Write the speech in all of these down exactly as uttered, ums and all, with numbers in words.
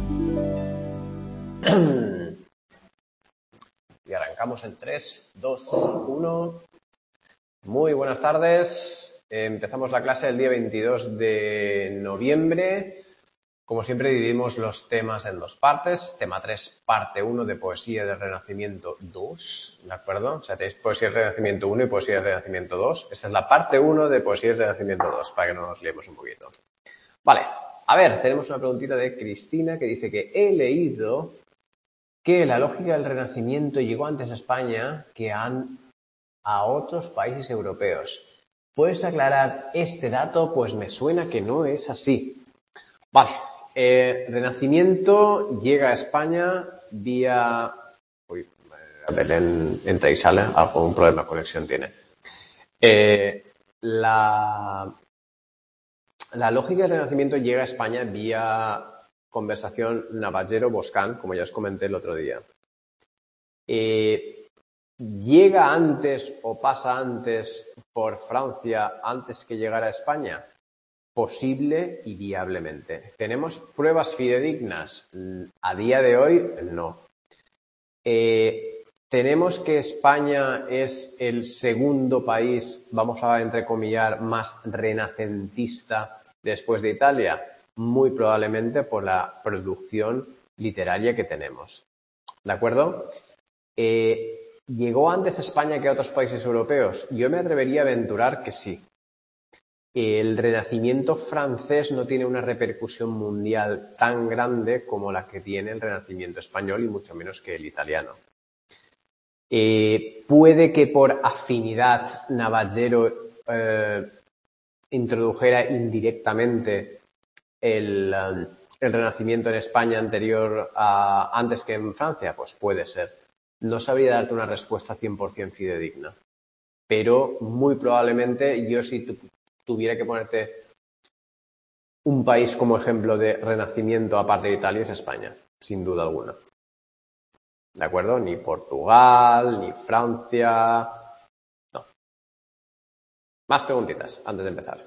Y arrancamos en tres, dos, uno. Muy buenas tardes. Empezamos la clase el día veintidós de noviembre. Como siempre, dividimos los temas en dos partes. Tema tres, parte uno de Poesía del Renacimiento dos, ¿de acuerdo? O sea, tenéis Poesía del Renacimiento uno y Poesía del Renacimiento dos. Esta es la parte uno de Poesía del Renacimiento dos, para que no nos liemos un poquito. Vale, a ver, tenemos una preguntita de Cristina que dice que he leído que la lógica del Renacimiento llegó antes a España que han a otros países europeos. ¿Puedes aclarar este dato? Pues me suena que no es así. Vale, eh, Renacimiento llega a España vía... Uy, a ver, en, entra y sale, algún problema de conexión tiene. Eh, la, la lógica del Renacimiento llega a España vía conversación Navallero-Boscán, como ya os comenté el otro día. Eh, ¿Llega antes o pasa antes por Francia antes que llegara a España? Posible y viablemente. ¿Tenemos pruebas fidedignas? A día de hoy, no. Eh, ¿Tenemos que España es el segundo país, vamos a entrecomillar, más renacentista después de Italia? Muy probablemente por la producción literaria que tenemos. ¿De acuerdo? Eh, ¿Llegó antes a España que a otros países europeos? Yo me atrevería a aventurar que sí. El Renacimiento francés no tiene una repercusión mundial tan grande como la que tiene el Renacimiento español y mucho menos que el italiano. Eh, puede que por afinidad Navallero eh, introdujera indirectamente el, el Renacimiento en España anterior a antes que en Francia, pues puede ser. No sabría darte una respuesta cien por cien fidedigna, pero muy probablemente yo si tu, tuviera que ponerte un país como ejemplo de Renacimiento aparte de Italia es España, sin duda alguna. ¿De acuerdo? Ni Portugal, ni Francia. No. Más preguntitas antes de empezar.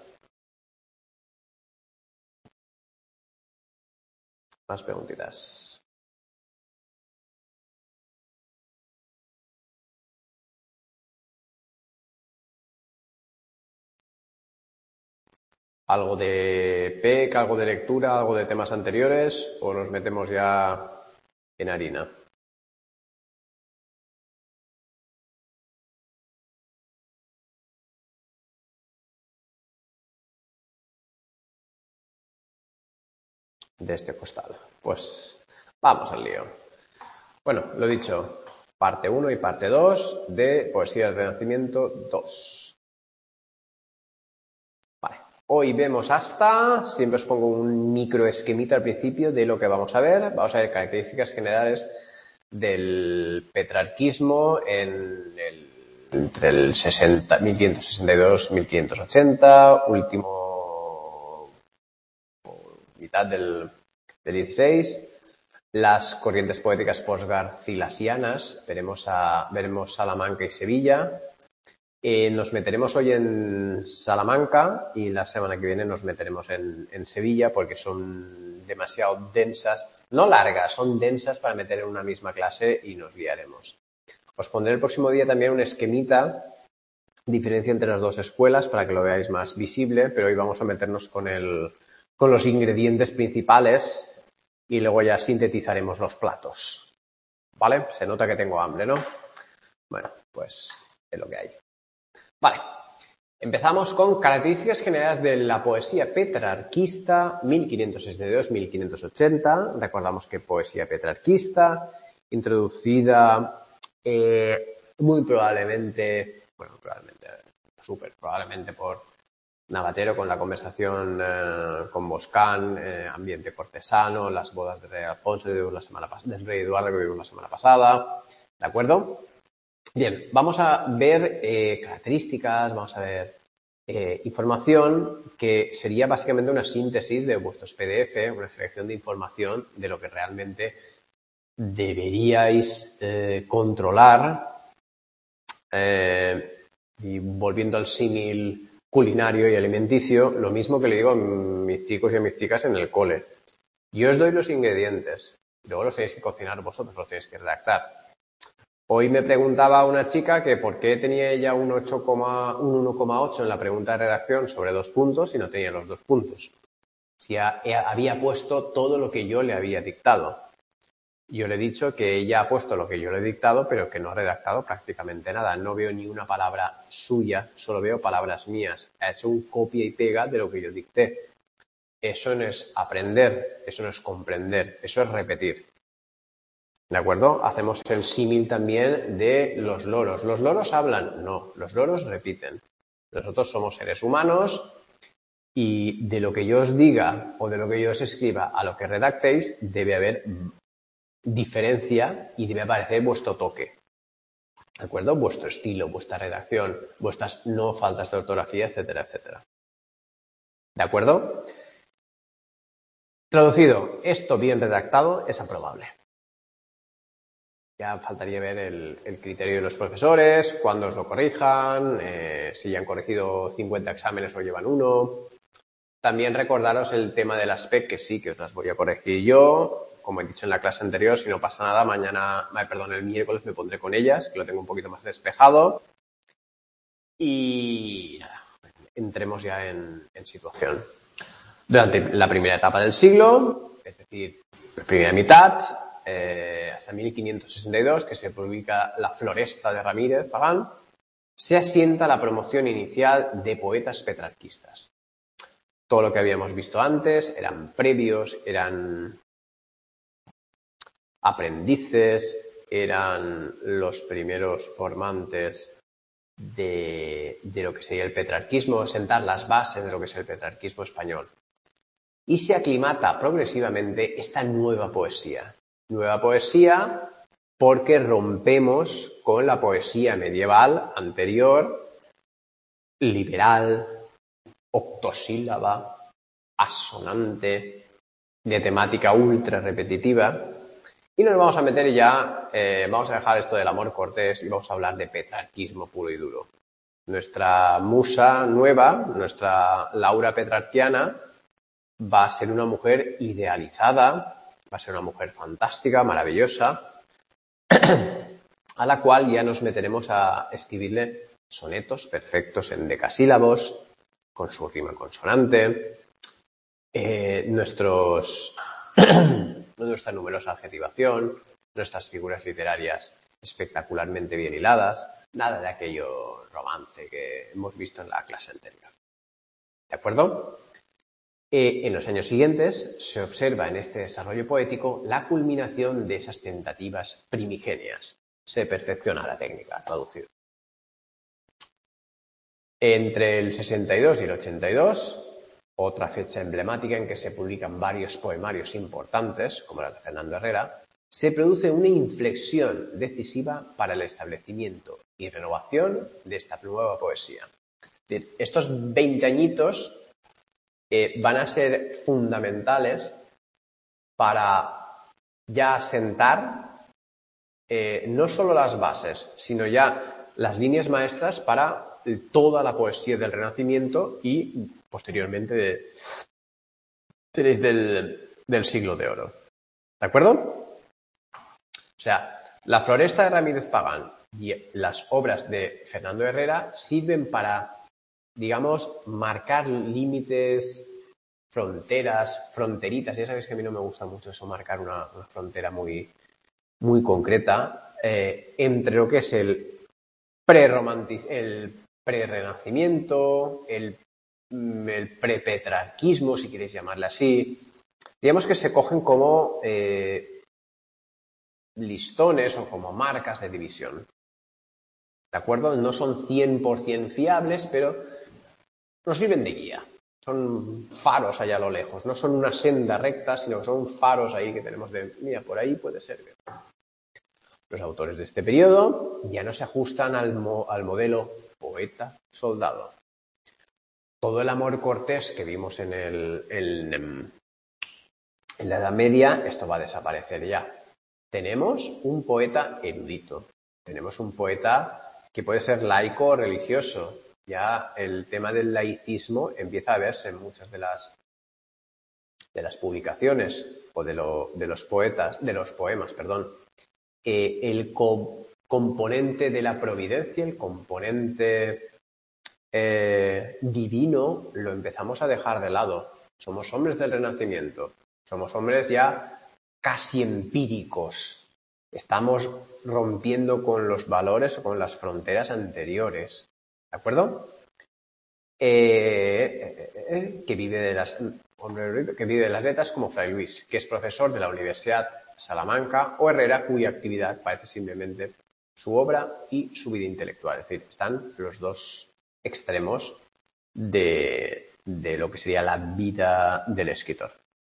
Más preguntitas. ¿Algo de P E C, algo de lectura, algo de temas anteriores o nos metemos ya en harina? De este costal. Pues vamos al lío. Bueno, lo dicho, parte uno y parte dos de Poesía del Renacimiento dos. Vale, hoy vemos hasta, siempre os pongo un micro esquemita al principio de lo que vamos a ver. Vamos a ver características generales del petrarquismo en el, entre el sesenta, mil quinientos sesenta y dos y mil quinientos ochenta, último mitad del, del dieciséis. Las corrientes poéticas posgarcilasianas, veremos, a, veremos Salamanca y Sevilla. Eh, nos meteremos hoy en Salamanca y la semana que viene nos meteremos en, en Sevilla porque son demasiado densas, no largas, son densas para meter en una misma clase y nos guiaremos. Os pondré el próximo día también un esquemita, diferencia entre las dos escuelas para que lo veáis más visible, pero hoy vamos a meternos con, el, con los ingredientes principales y luego ya sintetizaremos los platos. ¿Vale? Se nota que tengo hambre, ¿no? Bueno, pues es lo que hay. Vale, empezamos con características generales de la poesía petrarquista mil quinientos sesenta y dos a mil quinientos ochenta. Recordamos que poesía petrarquista, introducida eh, muy probablemente, bueno, probablemente, súper probablemente por Navatero con la conversación eh, con Boscán, eh, ambiente cortesano, las bodas del rey Alfonso de la semana pas- del rey Eduardo que vimos la semana pasada, ¿de acuerdo? Bien, vamos a ver eh, características, vamos a ver eh, información que sería básicamente una síntesis de vuestros P D F, una selección de información de lo que realmente deberíais eh, controlar. Eh, y volviendo al símil culinario y alimenticio, lo mismo que le digo a mis chicos y a mis chicas en el cole. Yo os doy los ingredientes. Luego los tenéis que cocinar vosotros, los tenéis que redactar. Hoy me preguntaba una chica que por qué tenía ella un, ocho, un uno coma ocho en la pregunta de redacción sobre dos puntos y no tenía los dos puntos. Si ha, había puesto todo lo que yo le había dictado. Yo le he dicho que ella ha puesto lo que yo le he dictado, pero que no ha redactado prácticamente nada. No veo ni una palabra suya, solo veo palabras mías. Ha hecho un copia y pega de lo que yo dicté. Eso no es aprender, eso no es comprender, eso es repetir. ¿De acuerdo? Hacemos el símil también de los loros. ¿Los loros hablan? No, los loros repiten. Nosotros somos seres humanos y de lo que yo os diga o de lo que yo os escriba a lo que redactéis debe haber diferencia y debe aparecer vuestro toque. ¿De acuerdo? Vuestro estilo, vuestra redacción, vuestras no faltas de ortografía, etcétera, etcétera. ¿De acuerdo? Traducido, esto bien redactado es aprobable. Ya faltaría ver el, el criterio de los profesores, cuándo os lo corrijan, eh, si ya han corregido cincuenta exámenes o llevan uno. También recordaros el tema de las P E C, que sí, que os las voy a corregir yo. Como he dicho en la clase anterior, si no pasa nada, mañana, perdón, el miércoles me pondré con ellas, que lo tengo un poquito más despejado. Y nada, entremos ya en, en situación. Durante la primera etapa del siglo, es decir, la primera mitad, eh, hasta mil quinientos sesenta y dos, que se publica La Floresta de Ramírez Pagán, se asienta la promoción inicial de poetas petrarquistas. Todo lo que habíamos visto antes eran previos, eran aprendices, eran los primeros formantes de, de lo que sería el petrarquismo, sentar las bases de lo que es el petrarquismo español. Y se aclimata progresivamente esta nueva poesía. Nueva poesía porque rompemos con la poesía medieval anterior, liberal, octosílaba, asonante, de temática ultra repetitiva. Y nos vamos a meter ya, eh, vamos a dejar esto del amor cortés y vamos a hablar de petrarquismo puro y duro. Nuestra musa nueva, nuestra Laura petrarquiana, va a ser una mujer idealizada, va a ser una mujer fantástica, maravillosa, a la cual ya nos meteremos a escribirle sonetos perfectos en decasílabos, con su rima consonante, eh, nuestros, nuestra numerosa adjetivación, nuestras figuras literarias espectacularmente bien hiladas, nada de aquello romance que hemos visto en la clase anterior. ¿De acuerdo? Eh, en los años siguientes se observa en este desarrollo poético la culminación de esas tentativas primigenias. Se perfecciona la técnica, traducido. Entre el sesenta y dos y el ochenta y dos, otra fecha emblemática en que se publican varios poemarios importantes, como la de Fernando Herrera, se produce una inflexión decisiva para el establecimiento y renovación de esta nueva poesía. Estos veinte añitos eh, van a ser fundamentales para ya asentar eh, no solo las bases, sino ya las líneas maestras para toda la poesía del Renacimiento y posteriormente de, de, del, del siglo de oro. ¿De acuerdo? O sea, la Floresta de Ramírez Pagán y las obras de Fernando Herrera sirven para, digamos, marcar límites, fronteras, fronteritas. Ya sabéis que a mí no me gusta mucho eso, marcar una, una frontera muy, muy concreta eh, entre lo que es el pre-romanticismo, el pre-renacimiento, el, el pre-petrarquismo, si queréis llamarle así. Digamos que se cogen como eh, listones o como marcas de división. ¿De acuerdo? No son cien por ciento fiables, pero nos sirven de guía. Son faros allá a lo lejos. No son una senda recta, sino que son faros ahí que tenemos de, mira, por ahí puede ser. Los autores de este periodo ya no se ajustan al, mo, al modelo poeta-soldado. Todo el amor cortés que vimos en, el, el, en la Edad Media, esto va a desaparecer ya. Tenemos un poeta erudito. Tenemos un poeta que puede ser laico o religioso. Ya el tema del laicismo empieza a verse en muchas de las, de las publicaciones o de, lo, de los poetas, de los poemas, perdón, eh, el co componente de la providencia, el componente eh, divino, lo empezamos a dejar de lado. Somos hombres del Renacimiento, somos hombres ya casi empíricos. Estamos rompiendo con los valores o con las fronteras anteriores. ¿De acuerdo? Eh, eh, eh, que vive de las hombre que vive de las letras como Fray Luis, que es profesor de la Universidad Salamanca, o Herrera, cuya actividad parece simplemente su obra y su vida intelectual. Es decir, están los dos extremos de, de lo que sería la vida del escritor.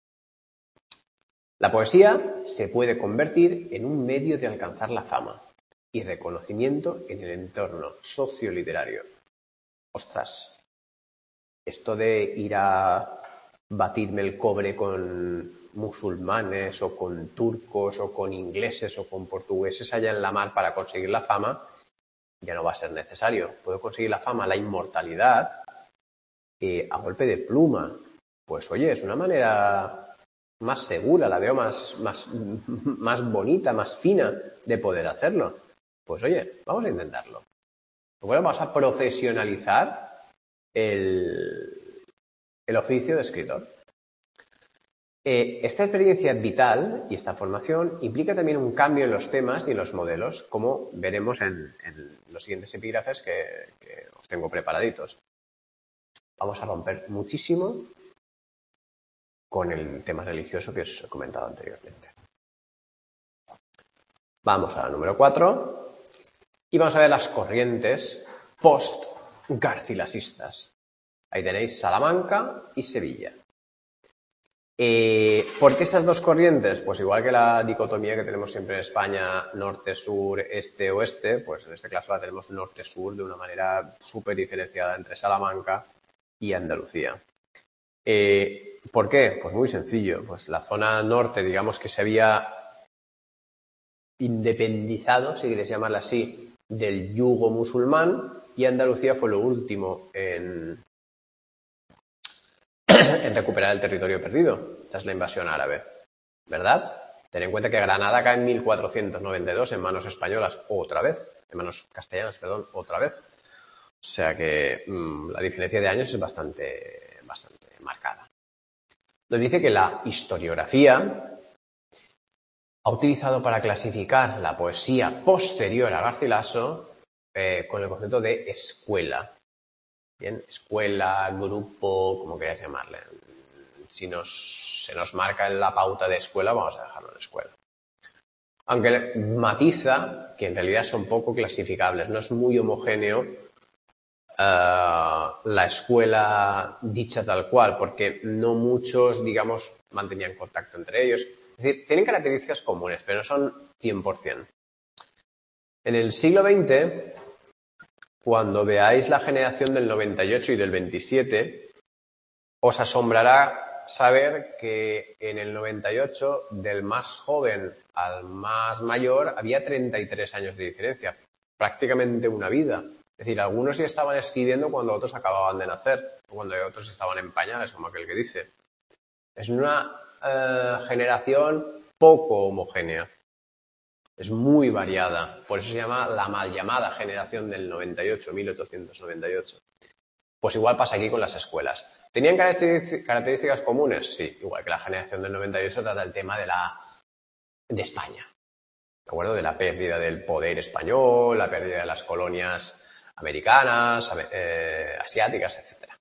La poesía se puede convertir en un medio de alcanzar la fama y reconocimiento en el entorno socioliterario. Ostras, esto de ir a batirme el cobre con musulmanes o con turcos o con ingleses o con portugueses allá en la mar para conseguir la fama, ya no va a ser necesario. Puedo conseguir la fama, la inmortalidad, eh, a golpe de pluma. Pues oye, es una manera más segura, la veo más, más, más bonita, más fina de poder hacerlo. Pues oye, vamos a intentarlo. Bueno, vamos a profesionalizar el, el oficio de escritor. Eh, esta experiencia vital y esta formación implica también un cambio en los temas y en los modelos, como veremos en, en los siguientes epígrafes que, que os tengo preparaditos. Vamos a romper muchísimo con el tema religioso que os he comentado anteriormente. Vamos a la número cuatro y vamos a ver las corrientes post-garcilasistas. Ahí tenéis Salamanca y Sevilla. Eh, ¿Por qué esas dos corrientes? Pues igual que la dicotomía que tenemos siempre en España, norte-sur, este-oeste, pues en este caso la tenemos norte-sur de una manera súper diferenciada entre Salamanca y Andalucía. Eh, ¿Por qué? Pues muy sencillo. Pues la zona norte, digamos que se había independizado, si queréis llamarla así, del yugo musulmán, y Andalucía fue lo último en... en recuperar el territorio perdido tras la invasión árabe, ¿verdad? Ten en cuenta que Granada cae en mil cuatrocientos noventa y dos en manos españolas otra vez, en manos castellanas, perdón, otra vez. O sea que mmm, la diferencia de años es bastante, bastante marcada. Nos dice que la historiografía ha utilizado para clasificar la poesía posterior a Garcilaso eh, con el concepto de escuela. Bien, escuela, grupo, como queráis llamarle. Si nos, se nos marca en la pauta de escuela, vamos a dejarlo en escuela. Aunque matiza que en realidad son poco clasificables, no es muy homogéneo uh, la escuela dicha tal cual, porque no muchos, digamos, mantenían contacto entre ellos. Es decir, tienen características comunes, pero no son cien por cien. En el siglo veinte... cuando veáis la generación del noventa y ocho y del veintisiete, os asombrará saber que en el noventa y ocho, del más joven al más mayor, había treinta y tres años de diferencia. Prácticamente una vida. Es decir, algunos ya estaban escribiendo cuando otros acababan de nacer, o cuando otros estaban en pañales, como aquel que dice. Es una eh, generación poco homogénea. Es muy variada, por eso se llama la mal llamada generación del noventa y ocho, mil ochocientos noventa y ocho. Pues igual pasa aquí con las escuelas. ¿Tenían características comunes? Sí, igual que la generación del noventa y ocho trata el tema de la de España. ¿De acuerdo? De la pérdida del poder español, la pérdida de las colonias americanas, eh, asiáticas, etcétera.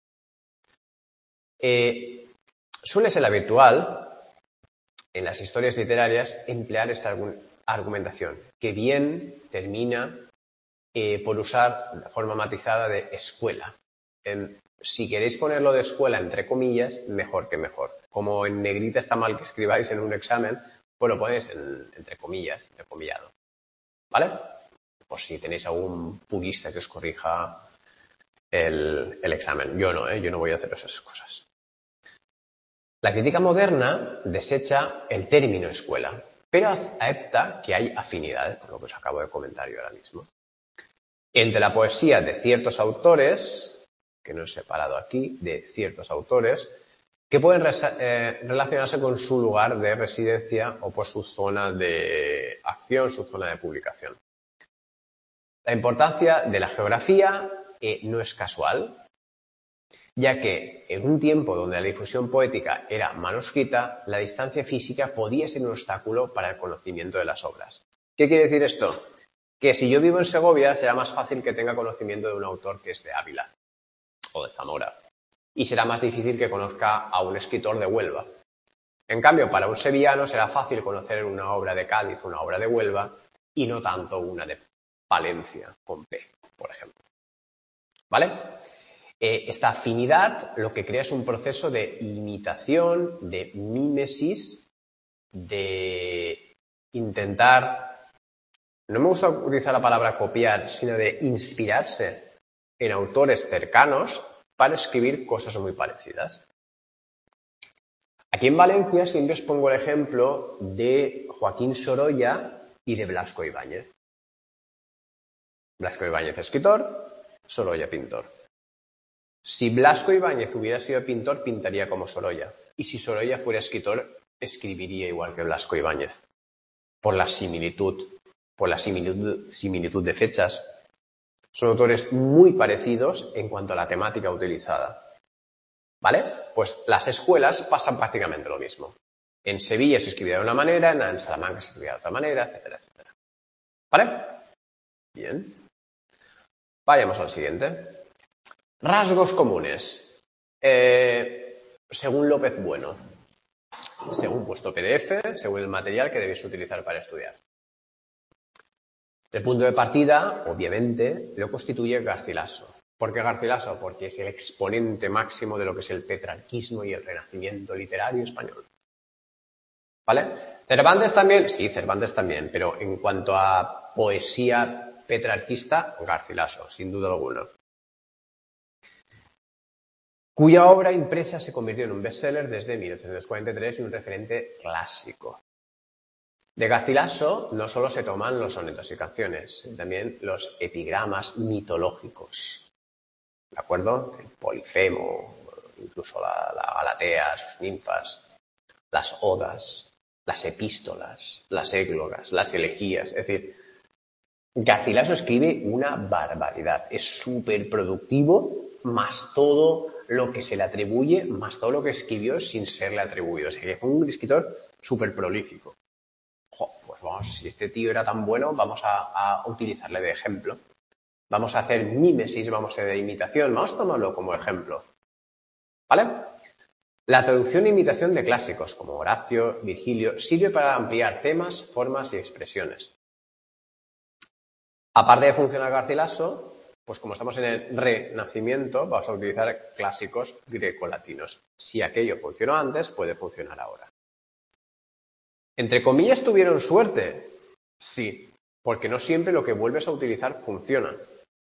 Eh, suele ser habitual en las historias literarias emplear esta argumentación, que bien termina eh, por usar de forma matizada de escuela. En, si queréis ponerlo de escuela entre comillas, mejor que mejor. Como en negrita está mal que escribáis en un examen, pues lo ponéis en, entre comillas, entrecomillado. ¿Vale? Por si tenéis algún purista que os corrija el, el examen. Yo no, ¿eh? Yo no voy a hacer esas cosas. La crítica moderna desecha el término escuela, pero acepta que hay afinidades, por lo que os acabo de comentar yo ahora mismo, entre la poesía de ciertos autores, que no he separado aquí, de ciertos autores, que pueden eh, relacionarse con su lugar de residencia o por su zona de acción, su zona de publicación. La importancia de la geografía eh, no es casual, ya que en un tiempo donde la difusión poética era manuscrita, la distancia física podía ser un obstáculo para el conocimiento de las obras. ¿Qué quiere decir esto? Que si yo vivo en Segovia será más fácil que tenga conocimiento de un autor que es de Ávila o de Zamora, y será más difícil que conozca a un escritor de Huelva. En cambio, para un sevillano será fácil conocer una obra de Cádiz, una obra de Huelva, y no tanto una de Palencia, con P, por ejemplo. ¿Vale? Eh, esta afinidad lo que crea es un proceso de imitación, de mímesis, de intentar, no me gusta utilizar la palabra copiar, sino de inspirarse en autores cercanos para escribir cosas muy parecidas. Aquí en Valencia siempre os pongo el ejemplo de Joaquín Sorolla y de Blasco Ibáñez. Blasco Ibáñez escritor, Sorolla pintor. Si Blasco Ibáñez hubiera sido pintor, pintaría como Sorolla. Y si Sorolla fuera escritor, escribiría igual que Blasco Ibáñez. Por la similitud, por la similitud, similitud de fechas. Son autores muy parecidos en cuanto a la temática utilizada. ¿Vale? Pues las escuelas pasan prácticamente lo mismo. En Sevilla se escribía de una manera, en Salamanca se escribía de otra manera, etcétera, etcétera. ¿Vale? Bien. Vayamos al siguiente. Rasgos comunes. Eh, según López Bueno. Según vuestro P D F, según el material que debéis utilizar para estudiar. El punto de partida, obviamente, lo constituye Garcilaso. ¿Por qué Garcilaso? Porque es el exponente máximo de lo que es el petrarquismo y el renacimiento literario español. ¿Vale? Cervantes también, sí, Cervantes también, pero en cuanto a poesía petrarquista, Garcilaso, sin duda alguna. Cuya obra impresa se convirtió en un bestseller desde mil ochocientos cuarenta y tres y un referente clásico. De Garcilaso no solo se toman los sonetos y canciones, sino también los epigramas mitológicos. ¿De acuerdo? El Polifemo, incluso la, la Galatea, sus ninfas, las odas, las epístolas, las églogas, las elegías. Es decir, Garcilaso escribe una barbaridad. Es súper productivo, más todo lo que se le atribuye, más todo lo que escribió sin serle atribuido. O sea, que fue un escritor súper prolífico. Jo, pues vamos, si este tío era tan bueno, vamos a, a utilizarle de ejemplo. Vamos a hacer mímesis, vamos a hacer imitación, vamos a tomarlo como ejemplo. ¿Vale? La traducción e imitación de clásicos como Horacio, Virgilio, sirve para ampliar temas, formas y expresiones. Aparte de funcionar Garcilaso, pues como estamos en el Renacimiento, vamos a utilizar clásicos grecolatinos. Si aquello funcionó antes, puede funcionar ahora. Entre comillas, ¿tuvieron suerte? Sí, porque no siempre lo que vuelves a utilizar funciona.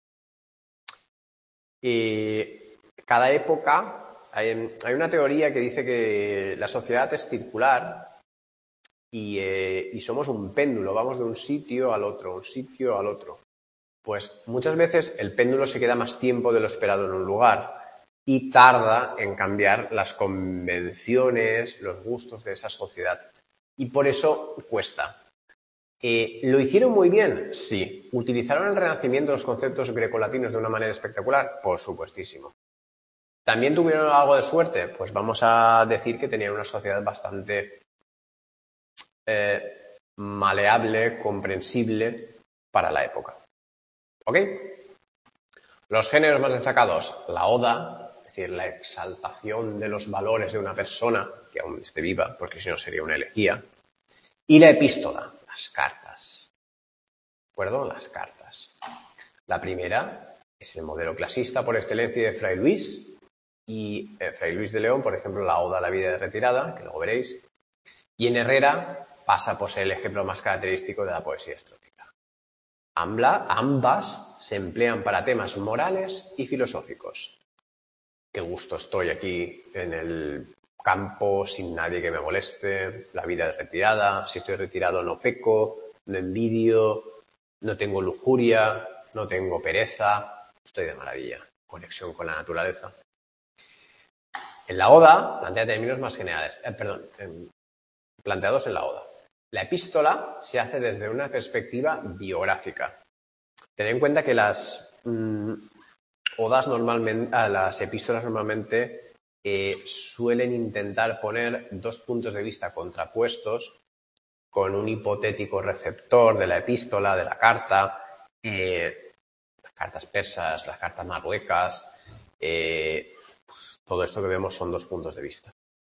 Y cada época, hay, hay una teoría que dice que la sociedad es circular y, eh, y somos un péndulo, vamos de un sitio al otro, un sitio al otro. Pues muchas veces el péndulo se queda más tiempo de lo esperado en un lugar y tarda en cambiar las convenciones, los gustos de esa sociedad. Y por eso cuesta. Eh, ¿Lo hicieron muy bien? Sí. ¿Utilizaron el Renacimiento los conceptos grecolatinos de una manera espectacular? Por supuestísimo. ¿También tuvieron algo de suerte? Pues vamos a decir que tenían una sociedad bastante eh, maleable, comprensible para la época. ¿Ok? Los géneros más destacados, la oda, es decir, la exaltación de los valores de una persona que aún esté viva, porque si no sería una elegía, y la epístola, las cartas. ¿De acuerdo? Las cartas. La primera es el modelo clasista por excelencia de Fray Luis, y eh, Fray Luis de León, por ejemplo, la oda a la vida de retirada, que luego veréis, y en Herrera pasa por ser el ejemplo más característico de la poesía estrófica. Ambas se emplean para temas morales y filosóficos. Qué gusto estoy aquí en el campo, sin nadie que me moleste, la vida de retirada, si estoy retirado no peco, no envidio, no tengo lujuria, no tengo pereza, estoy de maravilla, conexión con la naturaleza. En la Oda plantea términos más generales, eh, perdón, eh, planteados en la Oda. La epístola se hace desde una perspectiva biográfica. Ten en cuenta que las mmm, odas normalmente, ah, las epístolas normalmente eh, suelen intentar poner dos puntos de vista contrapuestos con un hipotético receptor de la epístola, de la carta, eh, las cartas persas, las cartas marruecas, eh, pues, todo esto que vemos son dos puntos de vista.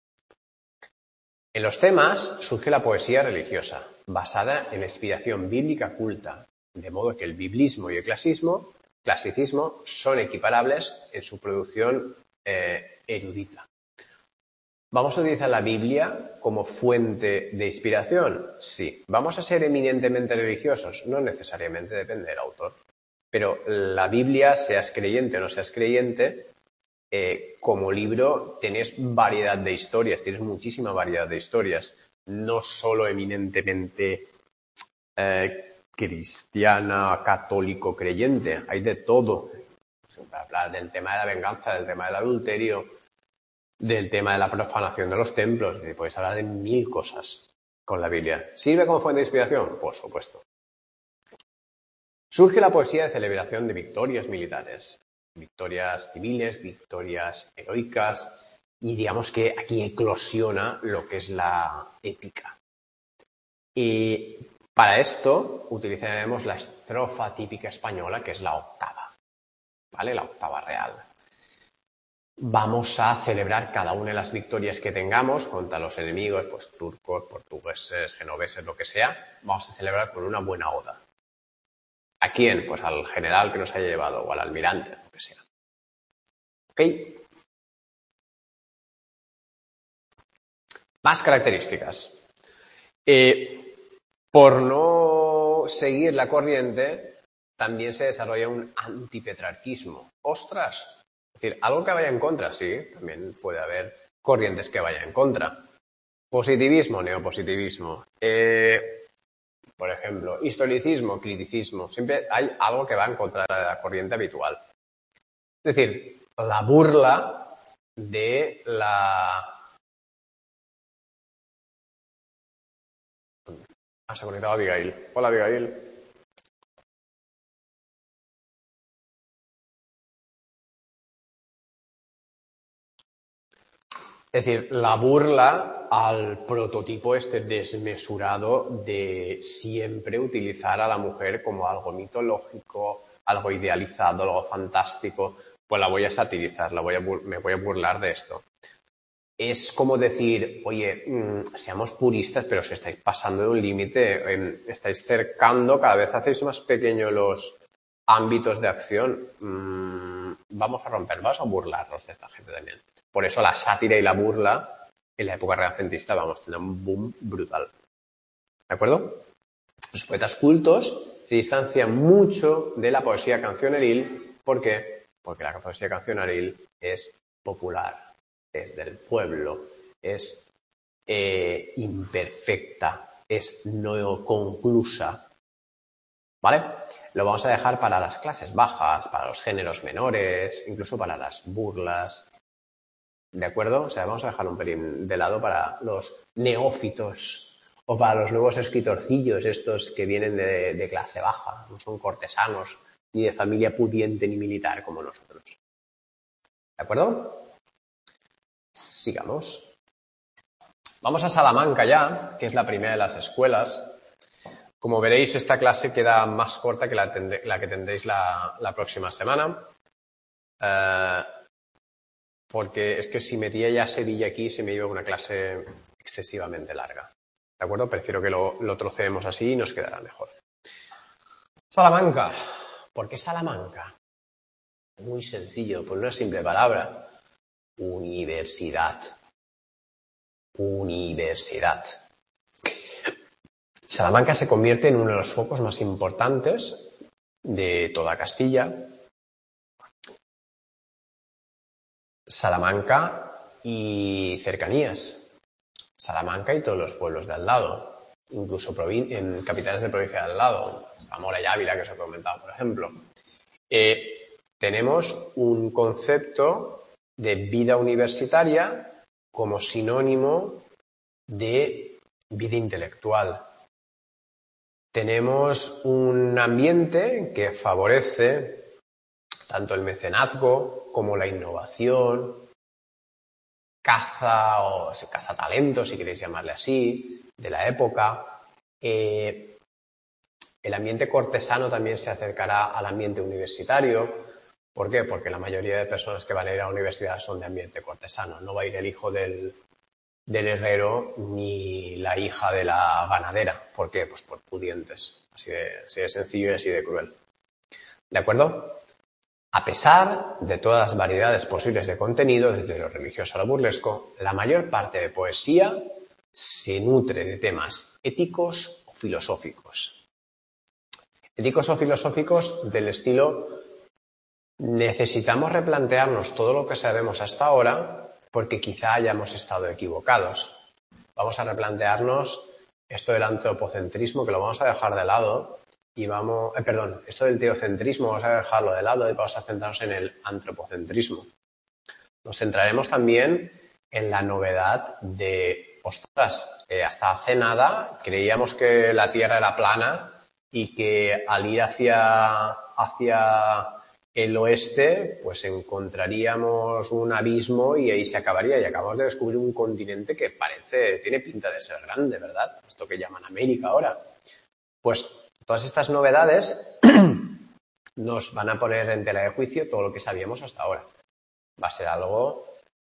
En los temas surge la poesía religiosa, basada en la inspiración bíblica culta, de modo que el biblismo y el clasismo, clasicismo son equiparables en su producción eh, erudita. ¿Vamos a utilizar la Biblia como fuente de inspiración? Sí. ¿Vamos a ser eminentemente religiosos? No necesariamente, depende del autor. Pero la Biblia, seas creyente o no seas creyente, eh, como libro tienes variedad de historias, tienes muchísima variedad de historias. No solo eminentemente eh, cristiana, católico, creyente. Hay de todo. Para hablar del tema de la venganza, del tema del adulterio, del tema de la profanación de los templos. Puedes hablar de mil cosas con la Biblia. ¿Sirve como fuente de inspiración? Por supuesto. Surge la poesía de celebración de victorias militares, victorias civiles, victorias heroicas, y digamos que aquí eclosiona lo que es la épica. Y para esto utilizaremos la estrofa típica española, que es la octava, ¿vale? La octava real. Vamos a celebrar cada una de las victorias que tengamos contra los enemigos, pues turcos, portugueses, genoveses, lo que sea. Vamos a celebrar con una buena oda. ¿A quién? Pues al general que nos haya llevado o al almirante, lo que sea. ¿Ok? Más características. Eh, por no seguir la corriente, también se desarrolla un antipetrarquismo. ¡Ostras! Es decir, algo que vaya en contra, sí, también puede haber corrientes que vayan en contra. Positivismo, neopositivismo. Eh, por ejemplo, historicismo, criticismo. Siempre hay algo que va en contra de la corriente habitual. Es decir, la burla de la... Ah, se ha conectado Abigail. Hola, Abigail. Es decir, la burla al prototipo este desmesurado de siempre utilizar a la mujer como algo mitológico, algo idealizado, algo fantástico, pues la voy a satirizar, la voy a me voy a burlar de esto. Es como decir, oye, mmm, seamos puristas, pero os estáis pasando de un límite, eh, estáis cercando, cada vez hacéis más pequeños los ámbitos de acción. Mmm, vamos a romper, vamos a burlarnos de esta gente también. Por eso la sátira y la burla en la época renacentista, vamos, tienen un boom brutal. ¿De acuerdo? Los poetas cultos se distancian mucho de la poesía cancioneril. ¿Por qué? Porque la poesía cancioneril es popular, es del pueblo, es eh, imperfecta, es no conclusa. ¿Vale? Lo vamos a dejar para las clases bajas, para los géneros menores, incluso para las burlas. ¿De acuerdo? O sea, vamos a dejar un pelín de lado para los neófitos o para los nuevos escritorcillos, estos que vienen de, de clase baja, no son cortesanos ni de familia pudiente ni militar como nosotros. ¿De acuerdo? Sigamos. Vamos a Salamanca ya, que es la primera de las escuelas. Como veréis, esta clase queda más corta que la, tendré, la que tendréis la, la próxima semana. Eh, porque es que si metía ya Sevilla aquí, se me iba una clase excesivamente larga. ¿De acuerdo? Prefiero que lo, lo troceemos así y nos quedará mejor. Salamanca. ¿Por qué Salamanca? Muy sencillo, por una simple palabra. Universidad. Universidad. Salamanca se convierte en uno de los focos más importantes de toda Castilla. Salamanca y cercanías. Salamanca y todos los pueblos de al lado. Incluso en capitales de provincia de al lado. Zamora y Ávila, que os he comentado, por ejemplo. Eh, tenemos un concepto de vida universitaria como sinónimo de vida intelectual. Tenemos un ambiente que favorece tanto el mecenazgo como la innovación, caza o caza talento, si queréis llamarle así, de la época. Eh, el ambiente cortesano también se acercará al ambiente universitario. ¿Por qué? Porque la mayoría de personas que van a ir a la universidad son de ambiente cortesano. No va a ir el hijo del, del herrero ni la hija de la ganadera. ¿Por qué? Pues por pudientes. Así de, así de sencillo y así de cruel. ¿De acuerdo? A pesar de todas las variedades posibles de contenido, desde lo religioso a lo burlesco, la mayor parte de poesía se nutre de temas éticos o filosóficos. Éticos o filosóficos del estilo: necesitamos replantearnos todo lo que sabemos hasta ahora porque quizá hayamos estado equivocados. Vamos a replantearnos esto del antropocentrismo, que lo vamos a dejar de lado, y vamos, eh, perdón, esto del teocentrismo vamos a dejarlo de lado y vamos a centrarnos en el antropocentrismo. Nos centraremos también en la novedad de, ostras, eh, hasta hace nada creíamos que la Tierra era plana y que al ir hacia, hacia el oeste, pues encontraríamos un abismo y ahí se acabaría. Y acabamos de descubrir un continente que parece, tiene pinta de ser grande, ¿verdad? Esto que llaman América ahora. Pues todas estas novedades nos van a poner en tela de juicio todo lo que sabíamos hasta ahora. Va a ser algo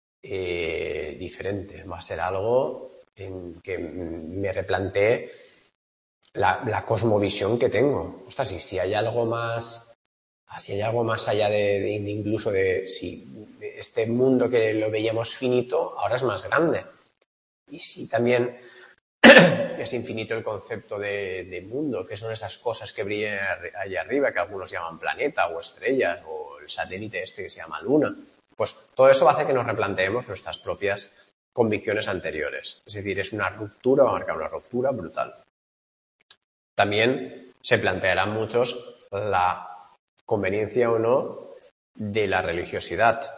eh, diferente, va a ser algo en que me replantee la, la cosmovisión que tengo. Ostras, y si hay algo más... Si hay algo más allá de, de, de incluso de si de este mundo que lo veíamos finito, ahora es más grande. Y si también es infinito el concepto de, de mundo, que son esas cosas que brillan allá arriba, que algunos llaman planeta o estrellas, o el satélite este que se llama Luna. Pues todo eso va a hacer que nos replanteemos nuestras propias convicciones anteriores. Es decir, es una ruptura, va a marcar una ruptura brutal. También se plantearán muchos la conveniencia o no de la religiosidad.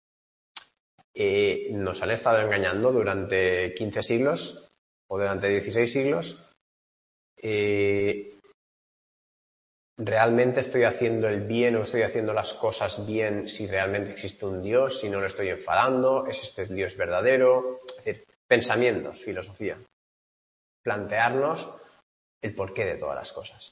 Eh, nos han estado engañando durante quince siglos o durante dieciséis siglos. Eh, ¿Realmente estoy haciendo el bien o estoy haciendo las cosas bien si realmente existe un Dios, si no lo estoy enfadando? ¿Es este el Dios verdadero? Es decir, pensamientos, filosofía. Plantearnos el porqué de todas las cosas.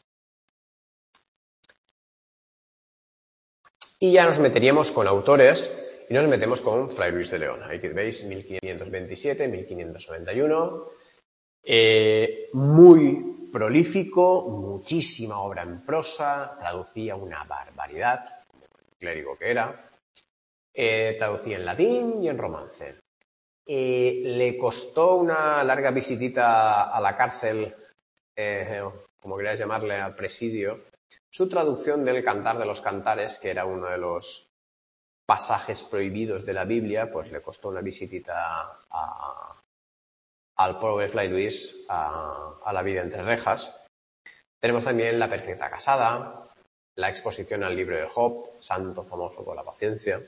Y ya nos meteríamos con autores y nos metemos con Fray Luis de León. Aquí veis mil quinientos veintisiete, mil quinientos noventa y uno. Eh, muy prolífico, muchísima obra en prosa, traducía una barbaridad, como el clérigo que era. Eh, traducía en latín y en romance. Eh, le costó una larga visitita a la cárcel, eh, como queráis llamarle, al presidio, su traducción del Cantar de los Cantares, que era uno de los pasajes prohibidos de la Biblia, pues le costó una visitita a, al pobre Fray Luis a, a la vida entre rejas. Tenemos también La Perfecta Casada, la exposición al libro de Job, santo famoso por la paciencia.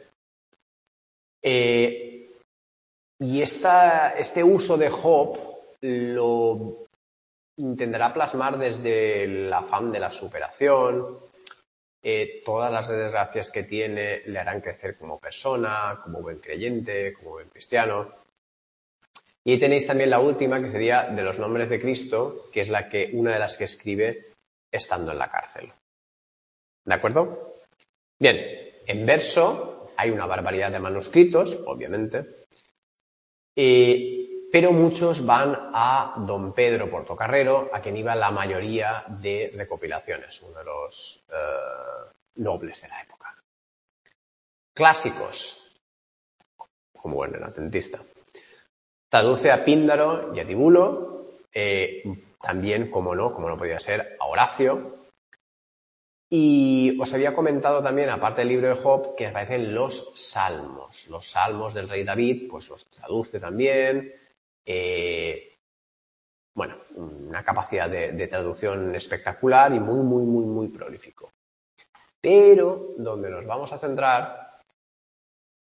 Eh, y esta, este uso de Job lo intentará plasmar desde el afán de la superación. Eh, todas las desgracias que tiene le harán crecer como persona, como buen creyente, como buen cristiano. Y ahí tenéis también la última, que sería de los nombres de Cristo, que es la que, una de las que escribe estando en la cárcel. ¿De acuerdo? Bien, en verso hay una barbaridad de manuscritos, obviamente, eh, pero muchos van a don Pedro Portocarrero, a quien iba la mayoría de recopilaciones, uno de los eh, nobles de la época. Clásicos, como el renacentista. Traduce a Píndaro y a Tibulo, eh, también, como no, como no podía ser, a Horacio. Y os había comentado también, aparte del libro de Job, que aparecen los salmos. Los salmos del rey David, pues los traduce también. Eh, bueno, una capacidad de, de traducción espectacular y muy, muy, muy, muy prolífico. Pero donde nos vamos a centrar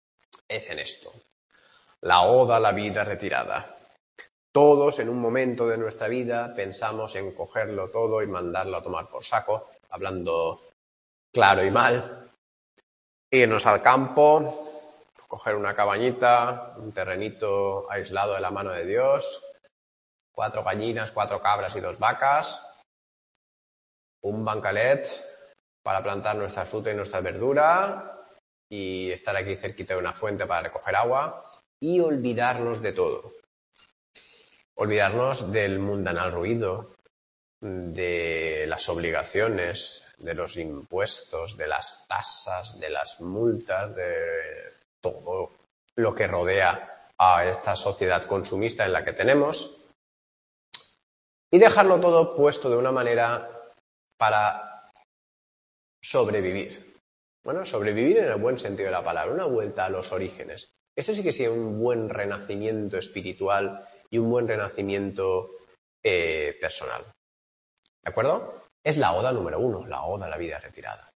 es en esto. La oda a la vida retirada. Todos en un momento de nuestra vida pensamos en cogerlo todo y mandarlo a tomar por saco, hablando claro y mal, irnos al campo, coger una cabañita, un terrenito aislado de la mano de Dios, cuatro gallinas, cuatro cabras y dos vacas, un bancalet para plantar nuestra fruta y nuestra verdura y estar aquí cerquita de una fuente para recoger agua y olvidarnos de todo. Olvidarnos del mundanal ruido, de las obligaciones, de los impuestos, de las tasas, de las multas, de todo lo que rodea a esta sociedad consumista en la que tenemos y dejarlo todo puesto de una manera para sobrevivir. Bueno, sobrevivir en el buen sentido de la palabra, una vuelta a los orígenes. Esto sí que sería un buen renacimiento espiritual y un buen renacimiento eh, personal. ¿De acuerdo? Es la oda número uno, la oda a la vida retirada.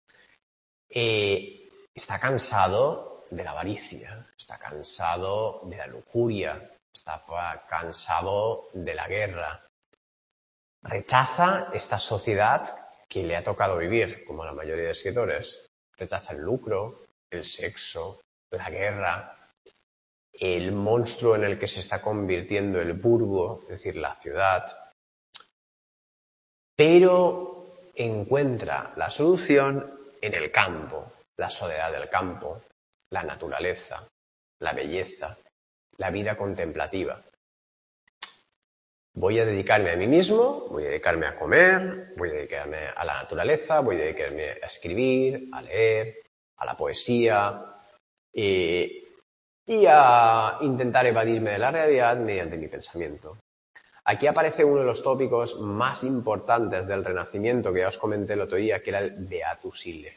Eh, está cansado de la avaricia, está cansado de la lujuria, está cansado de la guerra. Rechaza esta sociedad que le ha tocado vivir, como la mayoría de escritores. Rechaza el lucro, el sexo, la guerra, el monstruo en el que se está convirtiendo el burgo, es decir, la ciudad. Pero encuentra la solución en el campo, la soledad del campo, la naturaleza, la belleza, la vida contemplativa. Voy a dedicarme a mí mismo, voy a dedicarme a comer, voy a dedicarme a la naturaleza, voy a dedicarme a escribir, a leer, a la poesía eh, y a intentar evadirme de la realidad mediante mi pensamiento. Aquí aparece uno de los tópicos más importantes del Renacimiento que ya os comenté el otro día, que era el Beatus Ille.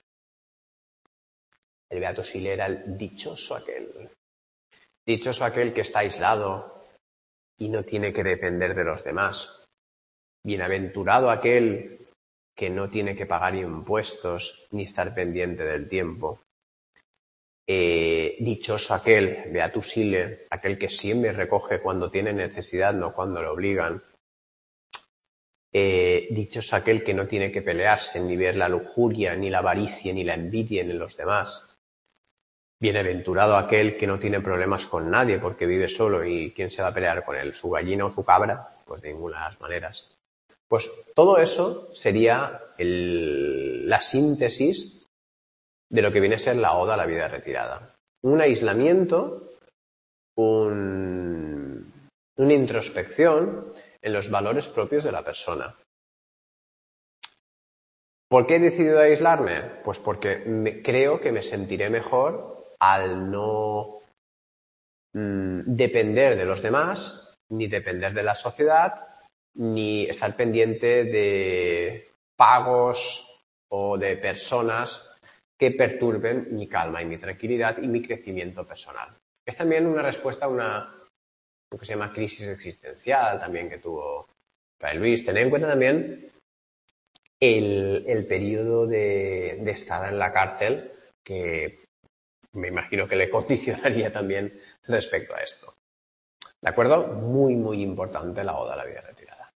El Beatus Ille era el dichoso aquel. Dichoso aquel que está aislado y no tiene que depender de los demás. Bienaventurado aquel que no tiene que pagar impuestos ni estar pendiente del tiempo. Eh, dichoso aquel, Beatus Ille, aquel que siempre recoge cuando tiene necesidad, no cuando lo obligan. Eh, dichoso aquel que no tiene que pelearse, ni ver la lujuria, ni la avaricia, ni la envidia en los demás. Bienaventurado aquel que no tiene problemas con nadie porque vive solo y ¿quién se va a pelear con él? ¿Su gallina o su cabra? Pues de ninguna de las maneras. Pues todo eso sería el, la síntesis de lo que viene a ser la oda a la vida retirada. Un aislamiento, un, una introspección en los valores propios de la persona. ¿Por qué he decidido aislarme? Pues porque me, creo que me sentiré mejor al no mmm, depender de los demás, ni depender de la sociedad, ni estar pendiente de pagos o de personas que perturben mi calma y mi tranquilidad y mi crecimiento personal. Es también una respuesta a una, lo que se llama crisis existencial también que tuvo Fray Luis. Tened en cuenta también el, el periodo de, de estada en la cárcel que me imagino que le condicionaría también respecto a esto. ¿De acuerdo? Muy, muy importante la oda a la vida retirada.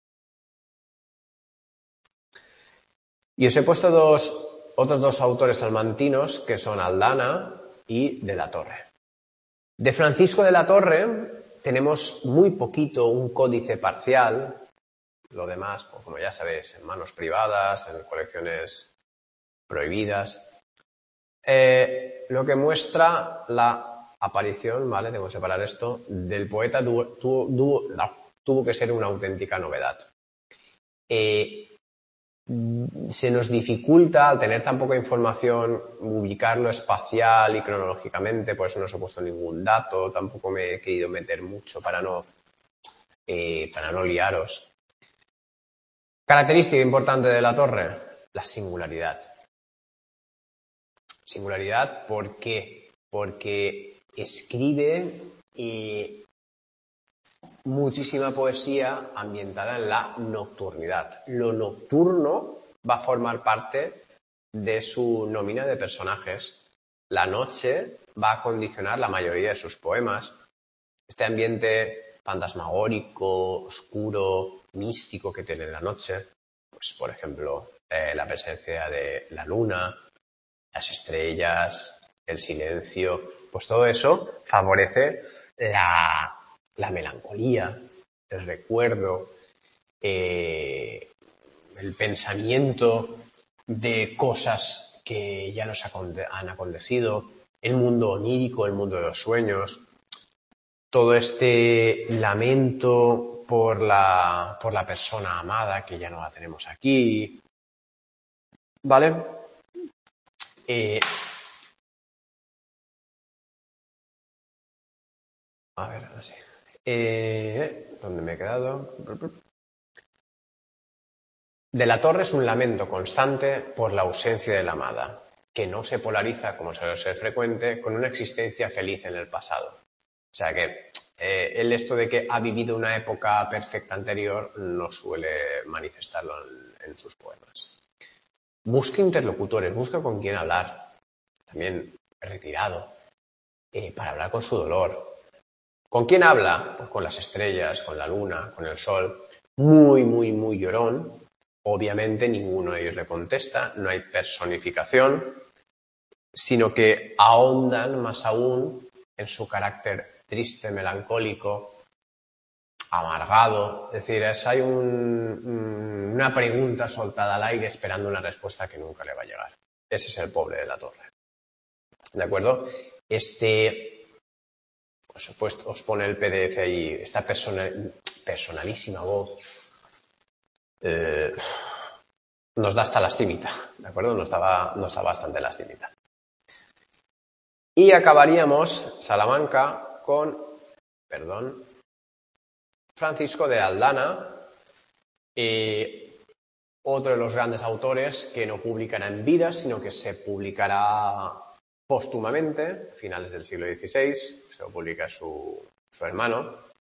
Y os he puesto dos, otros dos autores salmantinos que son Aldana y de la Torre. De Francisco de la Torre tenemos muy poquito, un códice parcial. Lo demás, pues, como ya sabéis, en manos privadas, en colecciones prohibidas. Eh, lo que muestra la aparición, ¿vale? Tengo que separar esto, del poeta tuvo, tuvo, tuvo que ser una auténtica novedad. Eh, se nos dificulta, al tener tan poca información, ubicarlo espacial y cronológicamente, por eso no os he puesto ningún dato, tampoco me he querido meter mucho para no, eh, para no liaros. Característica importante de la Torre, la singularidad. Singularidad, ¿por qué? Porque escribe eh, muchísima poesía ambientada en la nocturnidad. Lo nocturno va a formar parte de su nómina de personajes. la noche va a condicionar la mayoría de sus poemas. Este ambiente fantasmagórico, oscuro, místico que tiene la noche, pues por ejemplo, eh, la presencia de la luna, las estrellas, el silencio, pues todo eso favorece la, la melancolía, el recuerdo, eh, el pensamiento de cosas que ya nos han acontecido, el mundo onírico, el mundo de los sueños, todo este lamento por la, por la persona amada que ya no la tenemos aquí, ¿vale? Eh, a ver, así. Eh, ¿Dónde me he quedado? De la Torre es un lamento constante por la ausencia de la amada, que no se polariza, como suele ser frecuente, con una existencia feliz en el pasado. O sea que eh, el esto de que ha vivido una época perfecta anterior no suele manifestarlo en, en sus poemas. Busca interlocutores, busca con quién hablar, también retirado, eh, para hablar con su dolor. ¿Con quién habla? Pues con las estrellas, con la luna, con el sol. Muy, muy, muy llorón. Obviamente ninguno de ellos le contesta, no hay personificación, sino que ahondan más aún en su carácter triste, melancólico, amargado. Es decir, es, hay un, una pregunta soltada al aire esperando una respuesta que nunca le va a llegar. Ese es el pobre de la Torre. ¿De acuerdo? Este, os, pues, os pone el P D F ahí, esta persona, personalísima voz, eh, nos da hasta lastimita, ¿de acuerdo? Nos da, nos da bastante lastimita. Y acabaríamos Salamanca con, perdón, Francisco de Aldana, eh, otro de los grandes autores que no publicará en vida, sino que se publicará póstumamente, finales del siglo dieciséis, se lo publica su, su hermano,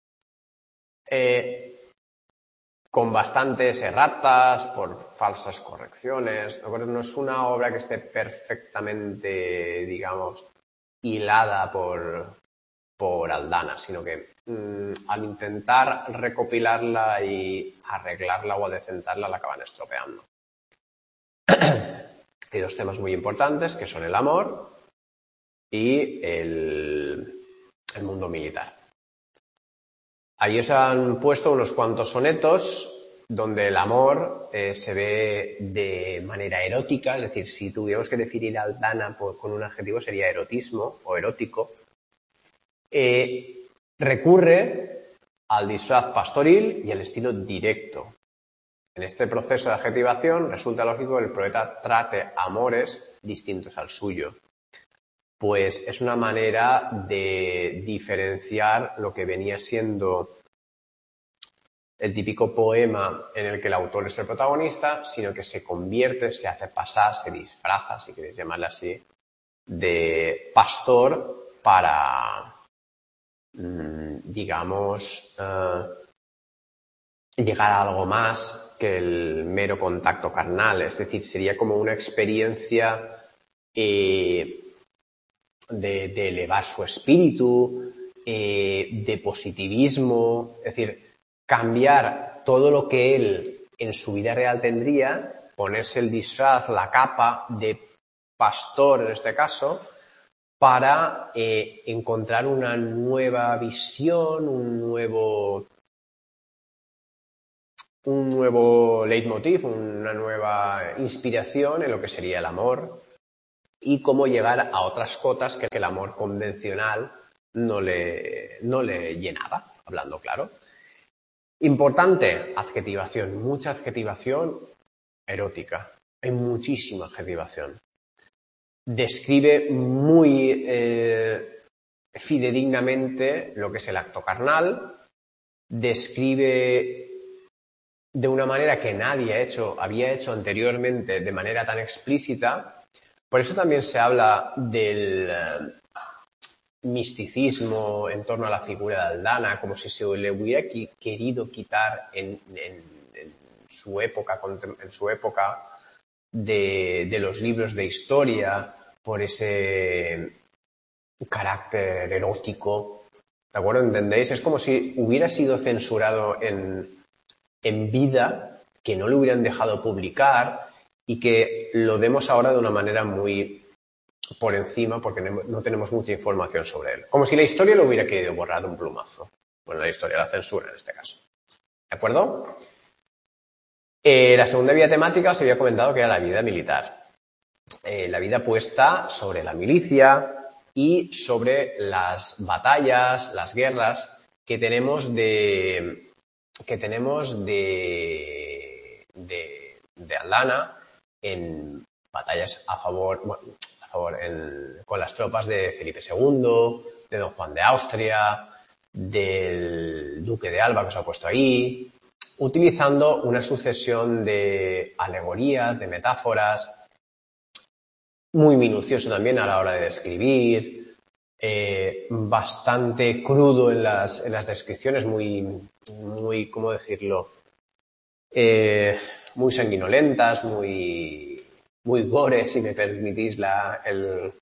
eh, con bastantes erratas, por falsas correcciones, ¿de acuerdo? No es una obra que esté perfectamente, digamos, hilada por, por Aldana, sino que mmm, al intentar recopilarla y arreglarla o adecentarla la acaban estropeando. Hay dos temas muy importantes que son el amor y el, el mundo militar. Ahí os han puesto unos cuantos sonetos donde el amor eh, se ve de manera erótica, es decir, si tuviéramos que definir a Aldana por, con un adjetivo sería erotismo o erótico. Eh, recurre al disfraz pastoril y el estilo directo. En este proceso de adjetivación resulta lógico que el poeta trate amores distintos al suyo, pues es una manera de diferenciar lo que venía siendo el típico poema en el que el autor es el protagonista, sino que se convierte, se hace pasar, se disfraza, si queréis llamarle así, de pastor para, digamos, uh, llegar a algo más que el mero contacto carnal. Es decir, sería como una experiencia eh, de, de elevar su espíritu, eh, de positivismo, es decir, cambiar todo lo que él en su vida real tendría, ponerse el disfraz, la capa de pastor en este caso, para eh, encontrar una nueva visión, un nuevo, un nuevo leitmotiv, una nueva inspiración en lo que sería el amor y cómo llegar a otras cotas que el amor convencional no le, no le llenaba, hablando claro. Importante, adjetivación, mucha adjetivación erótica, hay muchísima adjetivación. Describe muy eh, fidedignamente lo que es el acto carnal, describe de una manera que nadie ha hecho, había hecho anteriormente de manera tan explícita. Por eso también se habla del eh, misticismo en torno a la figura de Aldana, como si se le hubiera qui- querido quitar en, en, en su época, en su época de, de los libros de historia, por ese carácter erótico, ¿de acuerdo? ¿Entendéis? Es como si hubiera sido censurado en, en vida, que no lo hubieran dejado publicar y que lo demos ahora de una manera muy por encima porque no tenemos mucha información sobre él. Como si la historia lo hubiera querido borrar de un plumazo. Bueno, la historia, la censura en este caso. ¿De acuerdo? Eh, la segunda vía temática os había comentado que era la vida militar. Eh, la vida puesta sobre la milicia y sobre las batallas, las guerras que tenemos de que tenemos de de, de Aldana en batallas a favor, bueno, a favor en, con las tropas de Felipe segundo, de Don Juan de Austria, del Duque de Alba que os ha puesto ahí, utilizando una sucesión de alegorías, de metáforas, muy minucioso también a la hora de describir, eh, bastante crudo en las, en las descripciones, muy, muy, ¿cómo decirlo? Eh, muy sanguinolentas, muy, muy gore, si me permitís la, el,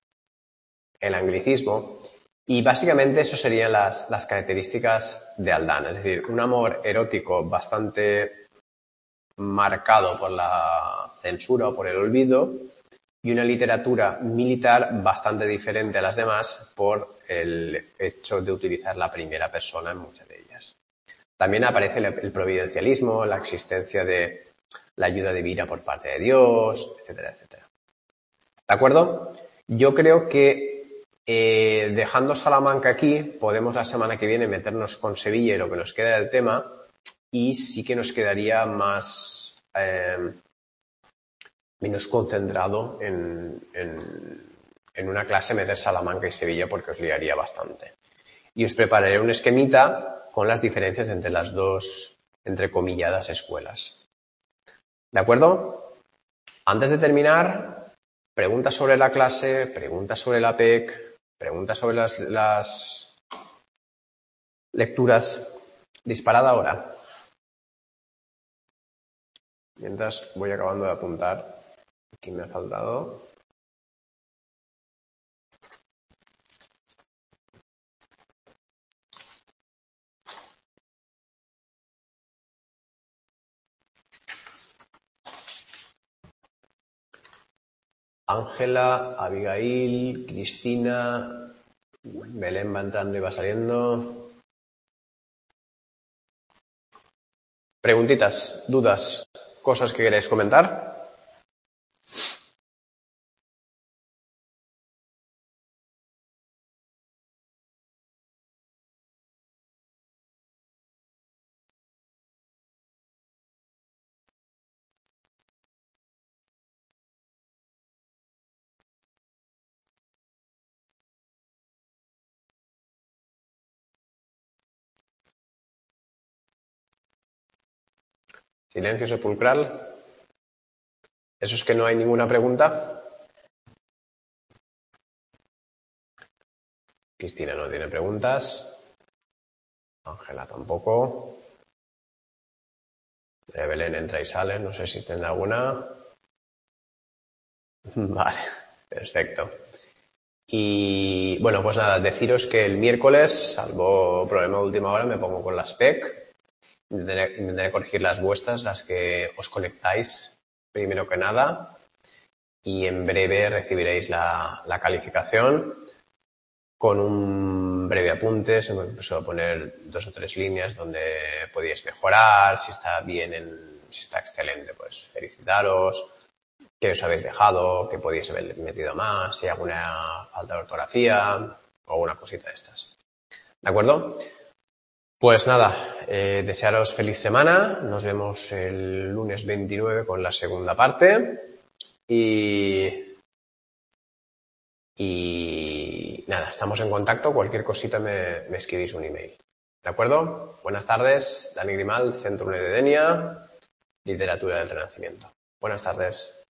el anglicismo. Y básicamente eso serían las, las características de Aldana, es decir, un amor erótico bastante marcado por la censura o por el olvido y una literatura militar bastante diferente a las demás por el hecho de utilizar la primera persona en muchas de ellas. También aparece el providencialismo, la existencia de la ayuda divina por parte de Dios, etcétera, etcétera. ¿De acuerdo? Yo creo que Eh, dejando Salamanca aquí, podemos la semana que viene meternos con Sevilla y lo que nos queda del tema, y sí que nos quedaría más eh, menos concentrado en, en, en una clase meter Salamanca y Sevilla porque os liaría bastante. Y os prepararé un esquemita con las diferencias entre las dos entrecomilladas escuelas. ¿De acuerdo? Antes de terminar, preguntas sobre la clase, preguntas sobre la P E C, preguntas sobre las, las lecturas. Disparad ahora. Mientras voy acabando de apuntar. Aquí me ha faltado. Ángela, Abigail, Cristina, Belén va entrando y va saliendo. Preguntitas, dudas, cosas que queréis comentar. Silencio sepulcral. ¿Eso es que no hay ninguna pregunta? Cristina no tiene preguntas. Ángela tampoco. Belén entra y sale. No sé si tendrá alguna. Vale, perfecto. Y bueno, pues nada, deciros que el miércoles, salvo problema de última hora, me pongo con las P E C. Intentaré, intentaré corregir las vuestras, las que os conectáis primero que nada. Y en breve recibiréis la, la calificación con un breve apunte. Se me suelo poner dos o tres líneas donde podéis mejorar, si está bien, en, si está excelente, pues felicitaros, qué os habéis dejado, qué podéis haber metido más, si hay alguna falta de ortografía o alguna cosita de estas. ¿De acuerdo? Pues nada, eh, desearos feliz semana. Nos vemos el lunes veintinueve con la segunda parte. Y, y nada, estamos en contacto. Cualquier cosita me, me escribís un email. ¿De acuerdo? Buenas tardes. Dani Grimal, Centro Unedenia, Literatura del Renacimiento. Buenas tardes.